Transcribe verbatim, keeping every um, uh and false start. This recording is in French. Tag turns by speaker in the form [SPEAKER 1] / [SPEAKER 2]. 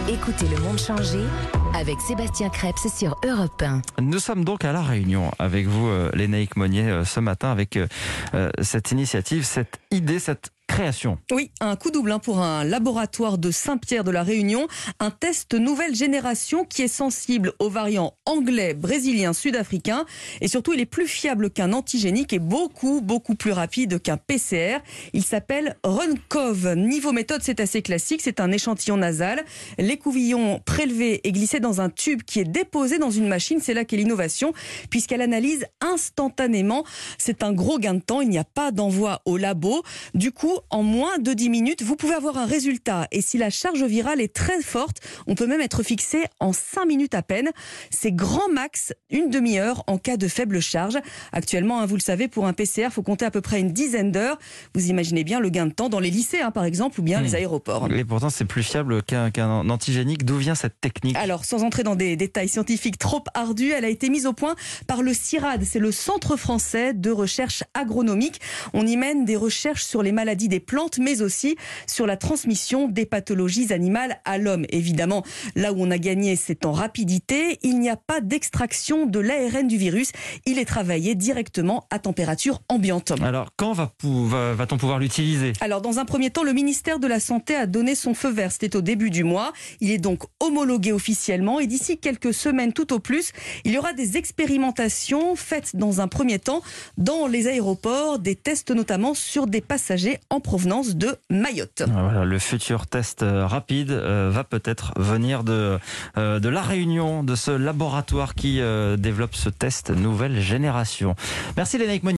[SPEAKER 1] Écoutez le monde changer avec Sébastien Krebs sur Europe un.
[SPEAKER 2] Nous sommes donc à La Réunion avec vous, euh, Lénaïque Monnier, euh, ce matin avec euh, cette initiative, cette idée, cette création.
[SPEAKER 3] Oui, un coup double hein, pour un laboratoire de Saint-Pierre de la Réunion. Un test nouvelle génération qui est sensible aux variants anglais, brésilien, sud-africain. Et surtout, il est plus fiable qu'un antigénique et beaucoup, beaucoup plus rapide qu'un P C R. Il s'appelle RunCov. Niveau méthode, c'est assez classique. C'est un échantillon nasal. L'écouvillon prélevé et glissé dans un tube qui est déposé dans une machine. C'est là qu'est l'innovation, puisqu'elle analyse instantanément. C'est un gros gain de temps. Il n'y a pas d'envoi au labo. Du coup, en moins de dix minutes, vous pouvez avoir un résultat. Et si la charge virale est très forte, on peut même être fixé en cinq minutes à peine. C'est grand max une demi-heure en cas de faible charge. Actuellement, hein, vous le savez, pour un P C R, il faut compter à peu près une dizaine d'heures. Vous imaginez bien le gain de temps dans les lycées, hein, par exemple, ou bien mmh. les aéroports.
[SPEAKER 2] Et pourtant, c'est plus fiable qu'un, qu'un antigénique. D'où vient cette technique ?
[SPEAKER 3] Alors, sans entrer dans des détails scientifiques trop ardus, elle a été mise au point par le CIRAD. C'est le Centre français de recherche agronomique. On y mène des recherches sur les maladies des plantes, mais aussi sur la transmission des pathologies animales à l'homme. Évidemment, là où on a gagné, c'est en rapidité. Il n'y a pas d'extraction de l'A R N du virus. Il est travaillé directement à température ambiante.
[SPEAKER 2] Alors, quand va, va, va-t-on pouvoir l'utiliser ?
[SPEAKER 3] Alors, dans un premier temps, le ministère de la Santé a donné son feu vert. C'était au début du mois. Il est donc homologué officiellement et d'ici quelques semaines tout au plus, il y aura des expérimentations faites dans un premier temps dans les aéroports, des tests notamment sur des passagers en provenance de Mayotte.
[SPEAKER 2] Voilà, le futur test rapide euh, va peut-être venir de, euh, de La Réunion, de ce laboratoire qui euh, développe ce test nouvelle génération. Merci Lénaïque Monnier.